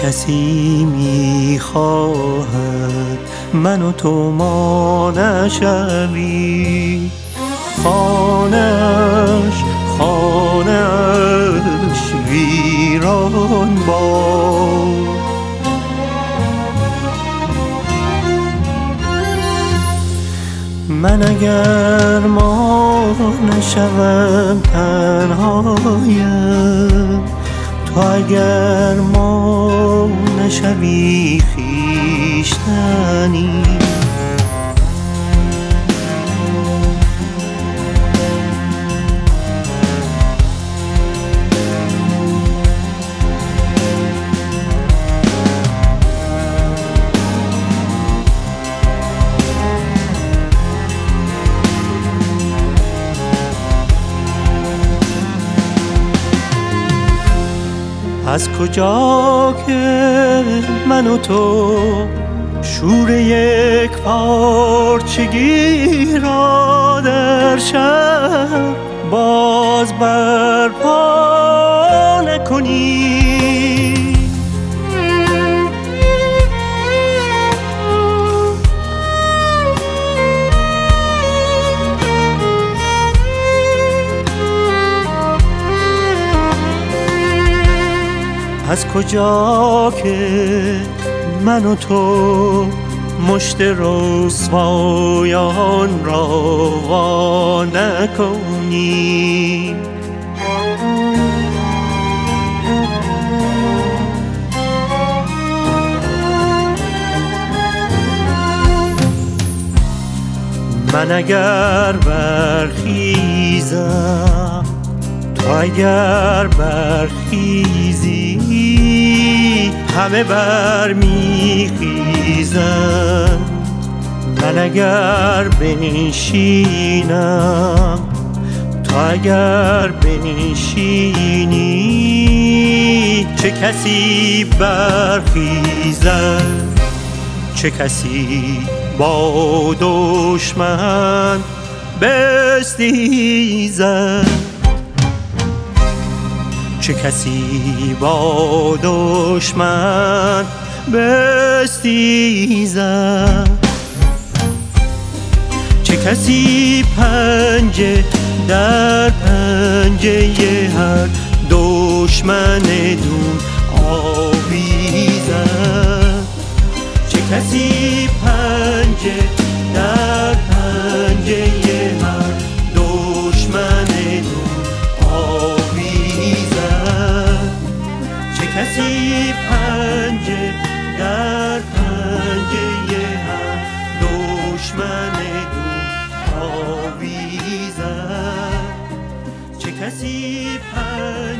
کسی میخواهد من و تو ما نشوی، خانه‌اش ویران باد. من اگر ما نشوم تنهایم، تو اگر ما نشوی خویشتنی. از کجا که من و تو شور یک پارچگی را در شب باز برپا نکنی؟ از کجا که من و تو مشت رسوایان را وا نکنیم؟ من اگر برخیزم، تو اگر برخیزی، همه برمیخیزن. من اگر بنشینم، تو اگر بنشینی، چه کسی برخیزد، چه کسی با دشمن بستیزد، چه کسی با دشمن بستیزد، چه کسی پنجه در پنجه هر دشمن دون آویزد، چه کسی پنجه در پنجه هر دشمن دون آویزد، چه کسی پنجه در پنجه هر دشمن دون آویزد، چه کسی پنجه